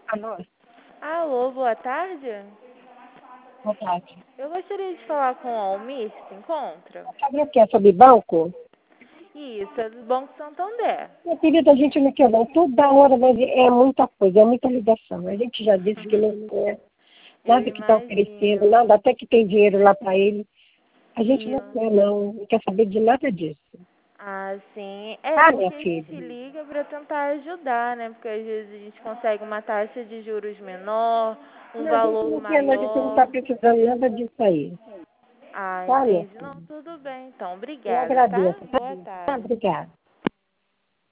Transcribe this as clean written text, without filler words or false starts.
Alô, Alô, boa tarde. boa tarde. Eu gostaria de falar com o Almir, se encontra? Sabe o que é sobre banco? Isso, é do Banco Santander. Minha querida, a gente não quer não. Toda hora é muita coisa, é muita ligação. A gente já disse que não quer Eu nada que está oferecendo, imagino. nada, até que tem dinheiro lá para ele. A gente E, não quer não quer saber de nada disso. sim. É Tá, minha porque a gente filha? liga para tentar ajudar, né? Porque às vezes a gente consegue uma taxa de juros menor, um Não, a gente valor não quer, não, a gente não está maior. precisando nada disso aí. Tá, minha Entendi. Não, filha? tudo bem. Então, Eu obrigada, tá? agradeço. Boa Tá, tarde. obrigada.